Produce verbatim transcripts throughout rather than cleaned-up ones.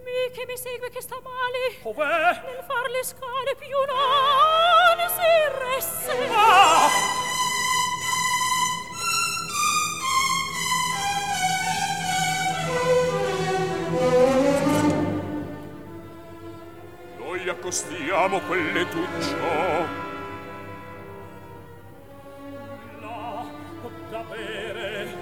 mi che mi segue che sta male. Ov'è? Nel far le scale più non si resse. Ah! Noi accostiamo quel lettuccio. Là, da bere.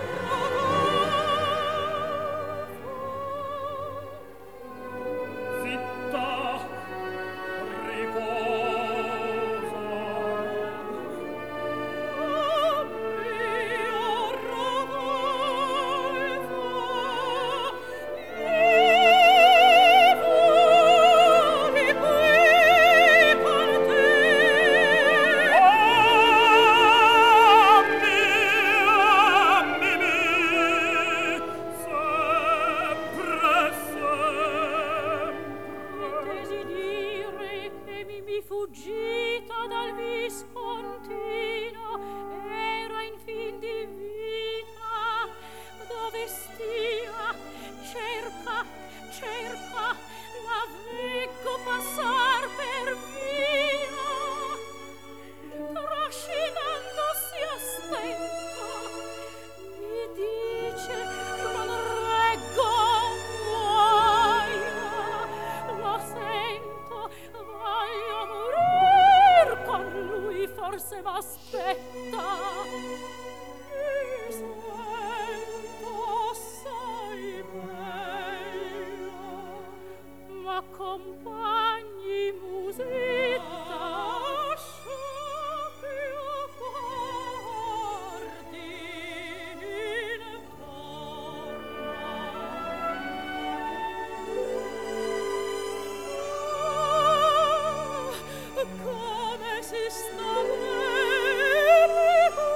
Zitta, riposa. Fuggita dal Viscontino, era in fin di vita. Dove stia? Cerca, cerca, la veggo passar per via. Trascinandosi a stento, mi dice: non reggo, muoia. Lo sento, voglio morir con lui, forse m'aspetta. Mi sento assai bella, m'accompagni, musetta, lascia che io guardi intorno. Come si sta bene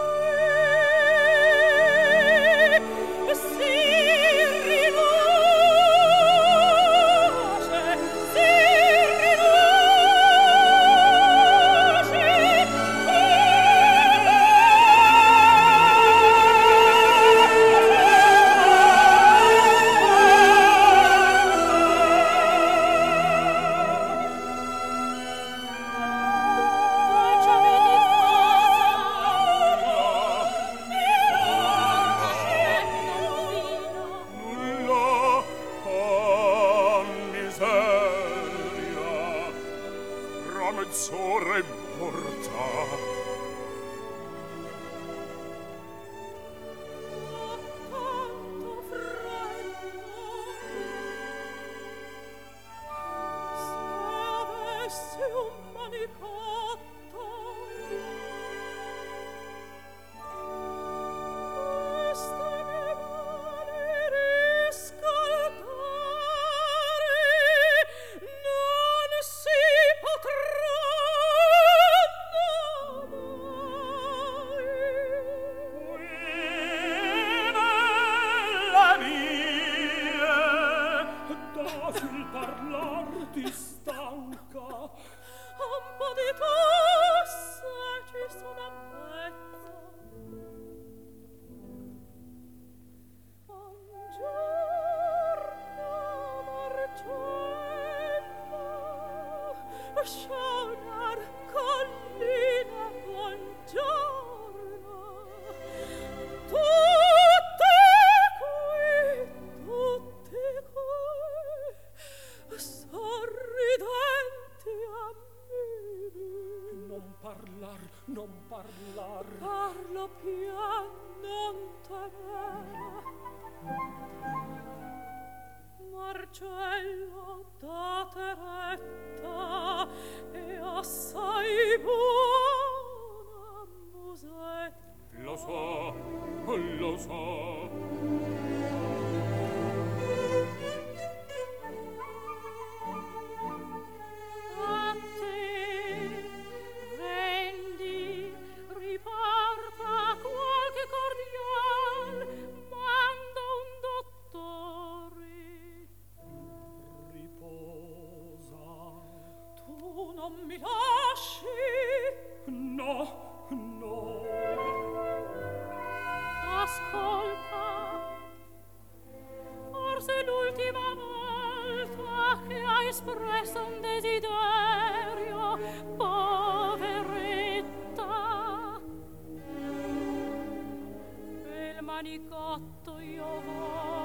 qui, si riluce, si mezz'ora è morta. Tanto freddo, se avessi un manicotto, queste mie mani riscaldare non si potranno mai. Da sul parlar ti stanca. Un po' di tosse ci sono a mezzo. Buongiorno, Marcello, sciognar collina, buongiorno. Tutte qui, tutte qui, sorridenti a me. Non parlar, non parlar. Parlo pian, non temere. Marcello, date retta, e assai buona musetta. Lo so, lo so. A te vendi, riporta qualche cordial, manda un dottore. Riposa. Tu non mi lasci? No, no. Ascolta, forse l'ultima volta che ha espresso un desiderio, poveretta. E il manicotto io voglio